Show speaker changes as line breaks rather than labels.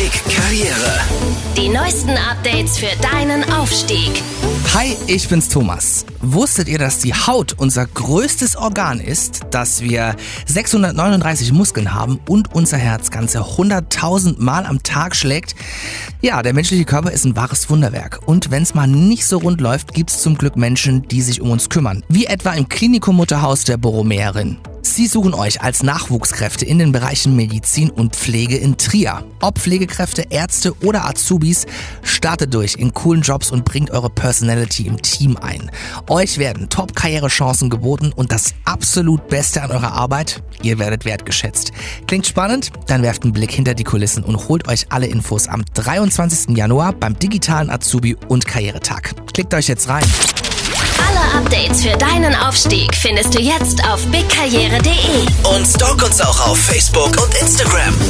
Big Karriere.
Die neuesten Updates für deinen Aufstieg.
Hi, ich bin's Thomas. Wusstet ihr, dass die Haut unser größtes Organ ist, dass wir 639 Muskeln haben und unser Herz ganze 100.000 Mal am Tag schlägt? Ja, der menschliche Körper ist ein wahres Wunderwerk. Und wenn's mal nicht so rund läuft, gibt's zum Glück Menschen, die sich um uns kümmern. Wie etwa im Klinikum Mutterhaus der Borromäerin. Sie suchen euch als Nachwuchskräfte in den Bereichen Medizin und Pflege in Trier. Ob Pflegekräfte, Ärzte oder Azubis, startet durch in coolen Jobs und bringt eure Personality im Team ein. Euch werden Top-Karrierechancen geboten und das absolut Beste an eurer Arbeit, ihr werdet wertgeschätzt. Klingt spannend? Dann werft einen Blick hinter die Kulissen und holt euch alle Infos am 23. Januar beim digitalen Azubi- und Karrieretag. Klickt euch jetzt rein.
Alle Updates für deinen Aufstieg findest du jetzt auf bigkarriere.de.
Und stalk uns auch auf Facebook und Instagram.